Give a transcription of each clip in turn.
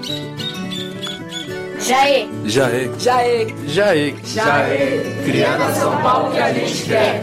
Jaê, Jaê, Jaê, Jaê, Jaê, criando a São Paulo que a gente quer.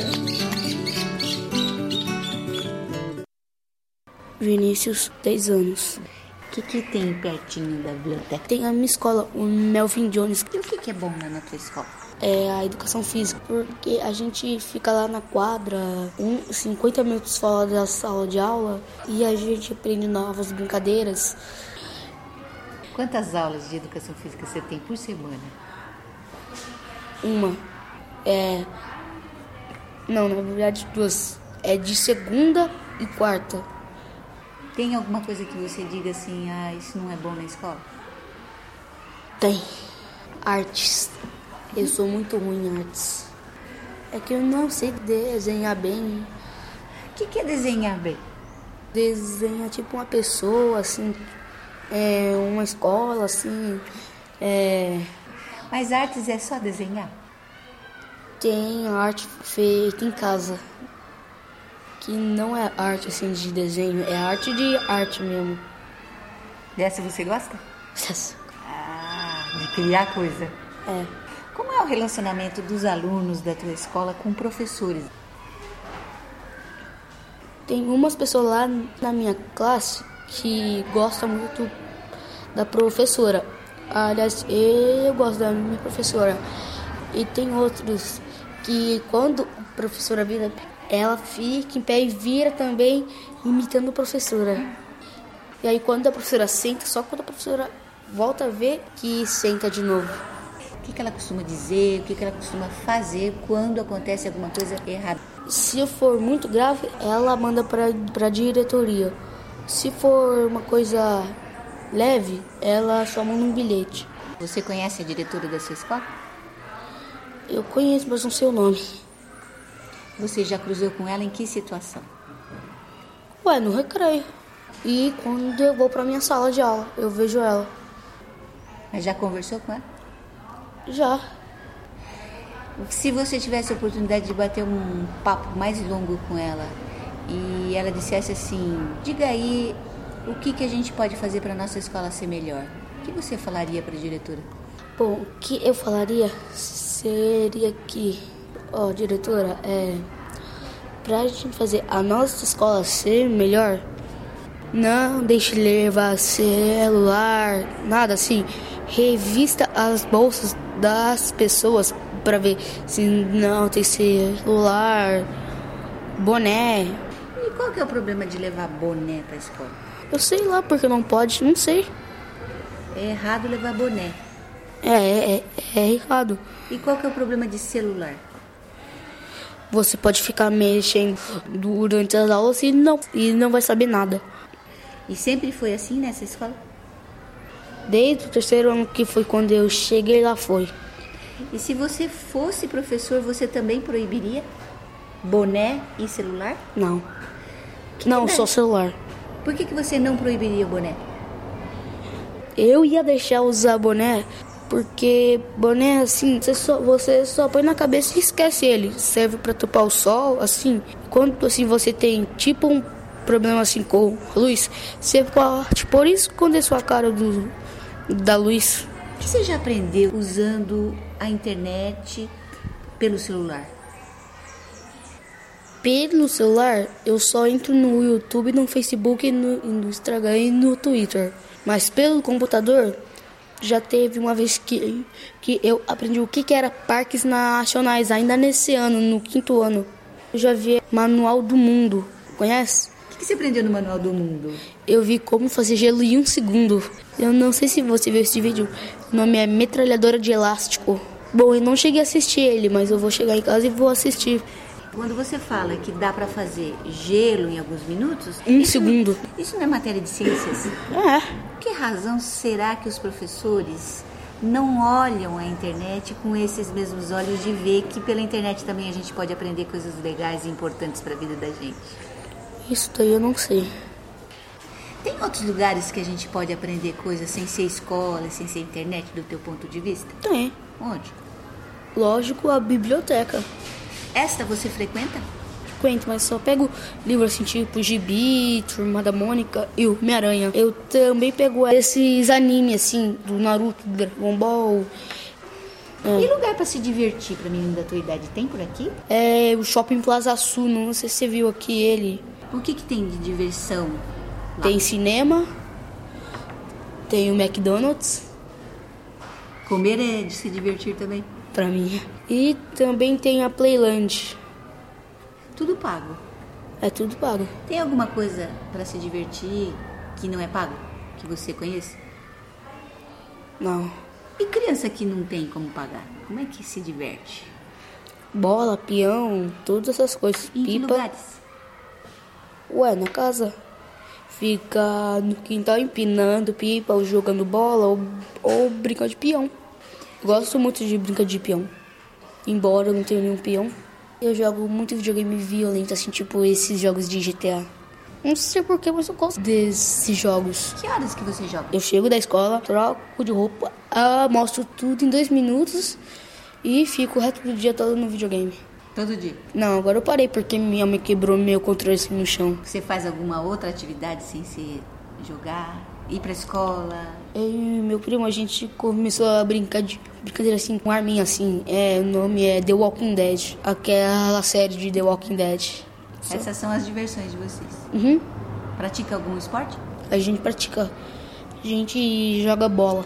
Vinícius, 10 anos. O que tem pertinho da biblioteca? Tem a minha escola, o Melvin Jones. E o que é bom na tua escola? É a educação física, porque a gente fica lá na quadra 50 minutos fora da sala de aula e a gente aprende novas brincadeiras. Quantas aulas de educação física você tem por semana? Não, na verdade 2. É de segunda e quarta. Tem alguma coisa que você diga assim, isso não é bom na escola? Tem. Artes. Eu sou muito ruim em artes. É que eu não sei desenhar bem. O que é desenhar bem? Desenhar tipo uma pessoa, assim, uma escola, assim. Mas artes é só desenhar? Tem arte feita em casa. Que não é arte assim de desenho, é arte de arte mesmo. Dessa você gosta? Yes. De criar coisa. É. Como é o relacionamento dos alunos da tua escola com professores? Tem umas pessoas lá na minha classe que gostam muito da professora. Aliás, eu gosto da minha professora. E tem outros que quando a professora vira, ela fica em pé e vira também imitando a professora. E aí quando a professora senta, só quando a professora volta a ver que senta de novo. O que ela costuma dizer, o que ela costuma fazer quando acontece alguma coisa errada? Se for muito grave, ela manda para a diretoria. Se for uma coisa leve, ela só manda um bilhete. Você conhece a diretora da sua escola? Eu conheço, mas não sei o nome. Você já cruzou com ela em que situação? No recreio. E quando eu vou para minha sala de aula, eu vejo ela. Mas já conversou com ela? Já. Se você tivesse a oportunidade de bater um papo mais longo com ela e ela dissesse assim, diga aí o que a gente pode fazer para a nossa escola ser melhor, o que você falaria para a diretora? Bom, o que eu falaria seria que, diretora, pra gente fazer a nossa escola ser melhor, não deixe levar celular, nada assim. Revista as bolsas das pessoas para ver se não tem celular, boné. E qual que é o problema de levar boné para a escola? Eu sei lá porque não pode, não sei. É errado levar boné. É errado. E qual que é o problema de celular? Você pode ficar mexendo durante as aulas e não vai saber nada. E sempre foi assim nessa escola? Desde o 3º ano, que foi quando eu cheguei lá, foi. E se você fosse professor, você também proibiria boné e celular? Não. Não, só celular. Por que você não proibiria o boné? Eu ia deixar usar boné, porque boné, assim, você só põe na cabeça e esquece ele. Serve para tapar o sol, assim. Quando assim, você tem tipo um problema assim com luz, você pode por isso esconder sua cara da luz. O que você já aprendeu usando a internet pelo celular? Pelo celular, eu só entro no YouTube, no Facebook, no Instagram e no Twitter. Mas pelo computador, já teve uma vez que eu aprendi o que era parques nacionais, ainda nesse ano, no 5º ano. Eu já vi Manual do Mundo, conhece? O que você aprendeu no Manual do Mundo? Eu vi como fazer gelo em 1 segundo. Eu não sei se você viu esse vídeo. O nome é Metralhadora de Elástico. Bom, eu não cheguei a assistir ele, mas eu vou chegar em casa e vou assistir. Quando você fala que dá para fazer gelo em alguns minutos... 1 segundo. Isso não é matéria de ciências? É. Por que razão será que os professores não olham a internet com esses mesmos olhos de ver que pela internet também a gente pode aprender coisas legais e importantes para a vida da gente? Isso daí eu não sei. Tem outros lugares que a gente pode aprender coisas sem ser escola, sem ser internet, do teu ponto de vista? Tem. Onde? Lógico, a biblioteca. Esta você frequenta? frequento, mas só pego livro assim, tipo Gibi, Turma da Mônica e o Homem-Aranha. Eu também pego esses animes assim, do Naruto, do Dragon Ball. E lugar pra se divertir pra menino da tua idade tem por aqui? É o Shopping Plaza Sul, não sei se você viu aqui ele. O que tem de diversão lá? Tem cinema, tem o McDonald's. Comer é de se divertir também? Pra mim. E também tem a Playland. Tudo pago. É tudo pago. Tem alguma coisa pra se divertir que não é pago? Que você conhece? Não. E criança que não tem como pagar? Como é que se diverte? Bola, peão, todas essas coisas. Em que lugares? Ué, na casa. Fica no quintal empinando pipa, ou jogando bola, ou brincando de peão. Gosto muito de brincar de peão. Embora eu não tenha nenhum peão. Eu jogo muito videogame violento, assim, tipo esses jogos de GTA. Não sei porquê, mas eu gosto desses jogos. Que horas que você joga? Eu chego da escola, troco de roupa, mostro tudo em 2 minutos e fico o resto do dia todo no videogame. Todo dia? Não, agora eu parei porque minha mãe quebrou meu controle assim no chão. Você faz alguma outra atividade sem ser jogar? Ir pra escola? Eu e meu primo, a gente começou a brincadeira assim, com arminha assim. O nome é The Walking Dead, aquela série de The Walking Dead. Essas são as diversões de vocês? Uhum. Pratica algum esporte? A gente pratica. A gente joga bola.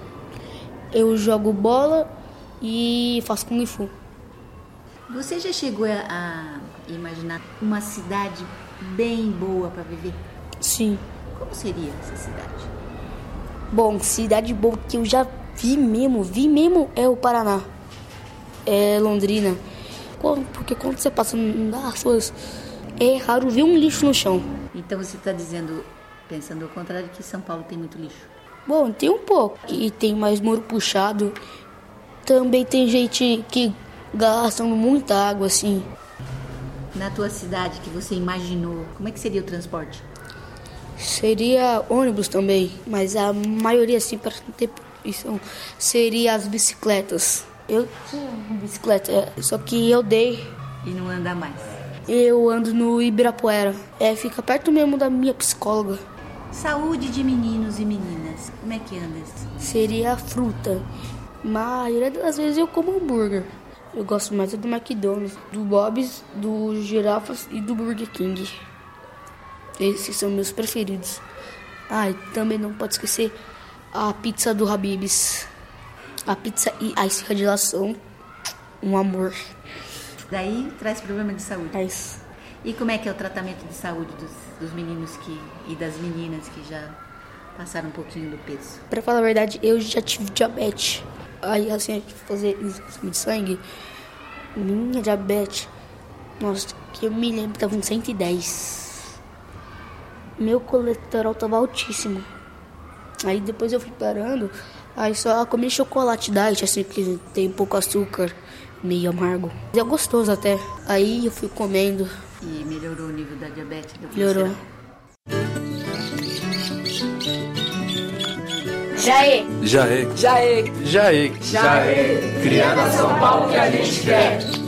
Eu jogo bola e faço Kung Fu. Você já chegou a imaginar uma cidade bem boa para viver? Sim. Como seria essa cidade? Bom, cidade boa que eu já vi mesmo é o Paraná. É Londrina. Porque quando você passa nas ruas, é raro ver um lixo no chão. Então você está dizendo, pensando ao contrário, que São Paulo tem muito lixo? Bom, tem um pouco. E tem mais muro puxado. Também tem gente que gasta muita água, assim. Na tua cidade que você imaginou, como é que seria o transporte? Seria ônibus também, mas a maioria, assim, para não ter poluição, seria as bicicletas. Eu tinha uma bicicleta, só que eu dei. E não anda mais? Eu ando no Ibirapuera. Fica perto mesmo da minha psicóloga. Saúde de meninos e meninas, como é que anda? Seria a fruta. Mas a maioria das vezes eu como hambúrguer. Eu gosto mais do McDonald's, do Bob's, do Girafas e do Burger King. Esses são meus preferidos. E também não pode esquecer a pizza do Habib's. A pizza e a escadilação. Um amor. Daí traz problema de saúde. Mas... E como é que é o tratamento de saúde dos meninos e das meninas que já passaram um pouquinho do peso? Pra falar a verdade, eu já tive diabetes. Aí assim, fazer exame de sangue, minha diabetes, nossa, que eu me lembro, tava em 110. Meu colesterol tava altíssimo. Aí depois eu fui parando, aí só comi chocolate diet, assim, que tem pouco açúcar, meio amargo. É gostoso até. Aí eu fui comendo. E melhorou o nível da diabetes? Melhorou. Jaê, criando a São Paulo que a gente quer.